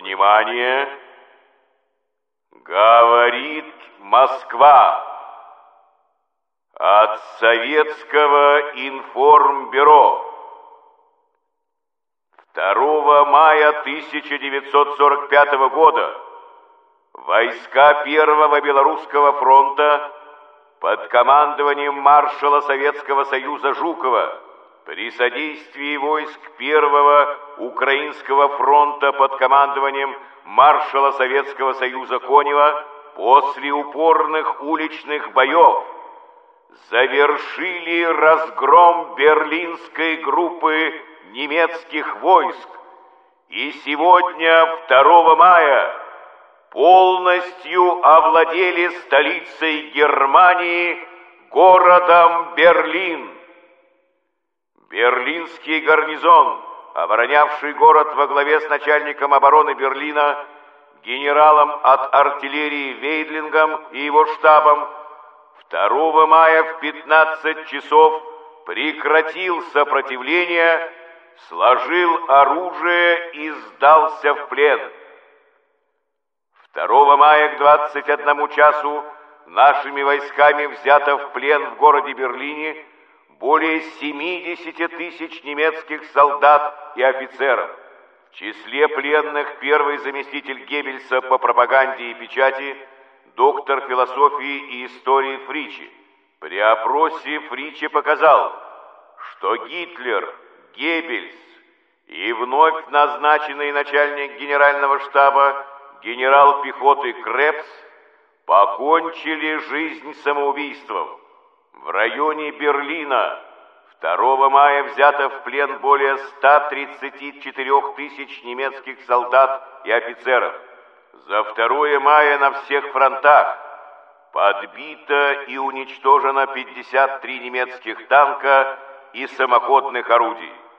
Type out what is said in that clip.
Внимание! Говорит Москва. От Советского информбюро. 2 мая 1945 года войска Первого Белорусского фронта под командованием маршала Советского Союза Жукова при содействии войск Первого Украинского фронта под командованием маршала Советского Союза Конева после упорных уличных боев завершили разгром берлинской группы немецких войск и сегодня, 2 мая, полностью овладели столицей Германии, городом Берлин. Берлинский гарнизон, оборонявший город во главе с начальником обороны Берлина, генералом от артиллерии Вейдлингом и его штабом, 2 мая в 15 часов прекратил сопротивление, сложил оружие и сдался в плен. 2 мая к 21 часу нашими войсками взято в плен в городе Берлине более 70 тысяч немецких солдат и офицеров. В числе пленных первый заместитель Геббельса по пропаганде и печати, доктор философии и истории Фричи. При опросе Фричи показал, что Гитлер, Геббельс и вновь назначенный начальник генерального штаба генерал пехоты Крепс покончили жизнь самоубийством. В районе Берлина 2 мая взято в плен более 134 тысяч немецких солдат и офицеров. За 2 мая на всех фронтах подбито и уничтожено 53 немецких танка и самоходных орудий.